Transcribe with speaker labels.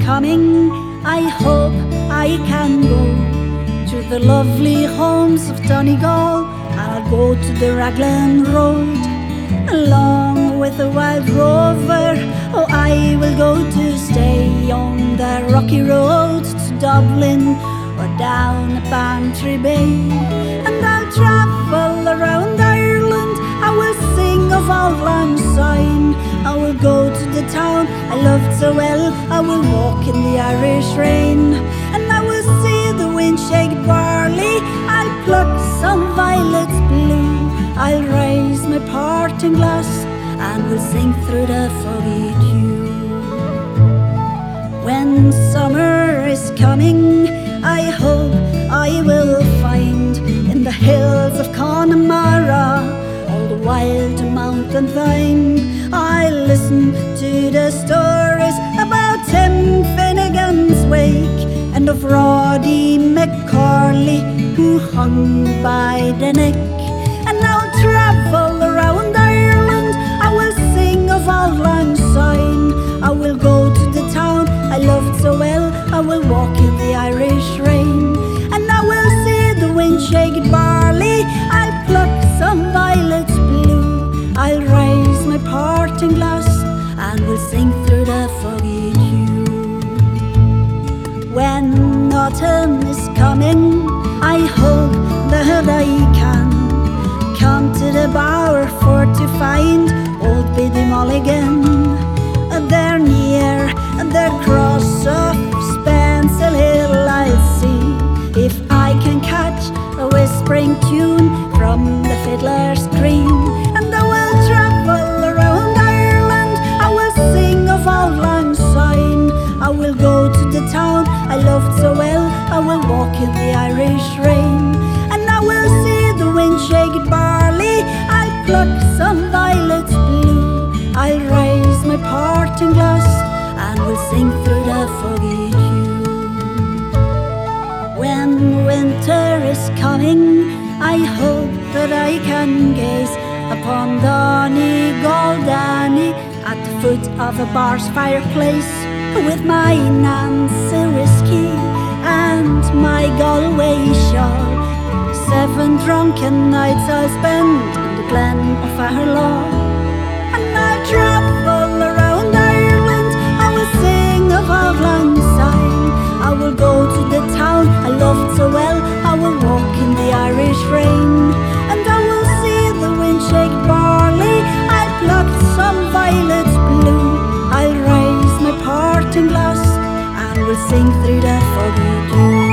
Speaker 1: coming, I hope I can go to the lovely homes of Donegal, and I'll go to the Raglan Road along with the Wild Rover. Oh, I will go to stay on the rocky road to Dublin or down at Bantry Bay, and I'll travel around Ireland. I will sing of Auld Lang Syne. I will go to the town I loved so well. I will walk in the Irish rain, and I will see the wind-shaked barley. I'll pluck some violets blue. I'll raise my parting glass and we'll sing through the foggy dew. When summer is coming, I hope I will find in the hills of Connemara all the wild mountain thyme. I'll listen to the stories about Tim Finnegan's Wake and of Roddy McCorley who hung by the neck. And I'll travel around Ireland. I will sing of Auld Lang Syne. I will go to the town I loved so well. I will walk in the Irish rain, and I will see the wind-shaked barley. I'll pluck some violets blue. I'll raise my parting glass and we'll sing through the foggy dew. When autumn is coming, I hope that I can come to the Bower for to find old Biddy Mulligan. They're near the cross of Spencil Hill. I'll see if I can catch a whispering tune from the fiddler's screen, and I will travel around Ireland. I will sing of Auld Lang Syne. I will go to the town I loved so well. I will walk in the Irish rain, and I will see the wind-shaked barley. I'll pluck some violets blue. I'll raise my parting glass and we'll sing through the foggy dew. When winter is coming, I hope that I can gaze upon Donegal Danny at the foot of a bar's fireplace, with my Nancy whiskey and my Galway shawl. 7 drunken nights I'll spend in the glen of Aherlaw, and I'll travel around Ireland. I will sing of Auld Lang Syne. I will go to the town I loved so well. I will walk in the Irish rain, and I will see the wind-shaked barley. I'll pluck some violets blue. I'll raise my parting glass and we'll sing through the foggy dew.